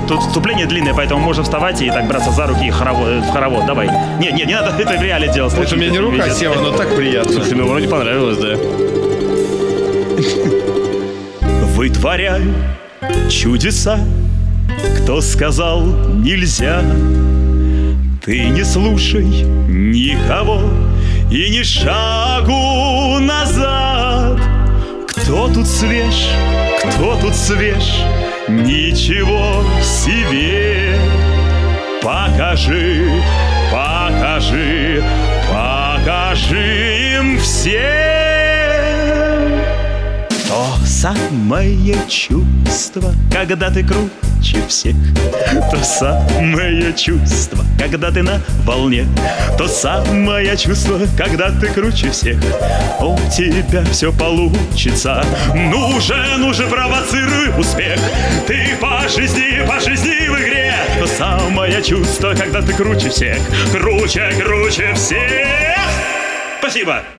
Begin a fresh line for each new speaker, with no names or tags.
тут вступление длинное, поэтому можно вставать и так браться за руки и в хоровод. Давай. Не надо это в реале делать.
Вот у меня не рука села, но так приятно.
Слушай, ну вроде понравилось, да. Вытворяй чудеса, кто сказал нельзя. Ты не слушай никого и ни шагу назад. Кто тут свеж, ничего себе. Покажи им всем. То самое чувство, когда ты круче всех. То самое чувство, когда ты на волне. То самое чувство, когда ты круче всех. У тебя все получится. Ну же, провоцируй успех. Ты по жизни в игре. То самое чувство, когда ты круче всех. Круче всех. Спасибо.